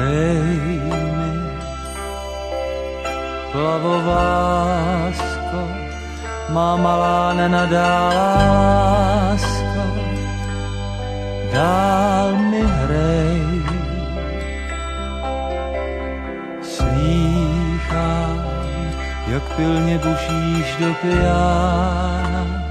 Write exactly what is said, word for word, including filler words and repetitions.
hrej mi, plavovásko, má malá nenadá láska, dál mi hrej. Slýchám, jak pilně bušíš do piana,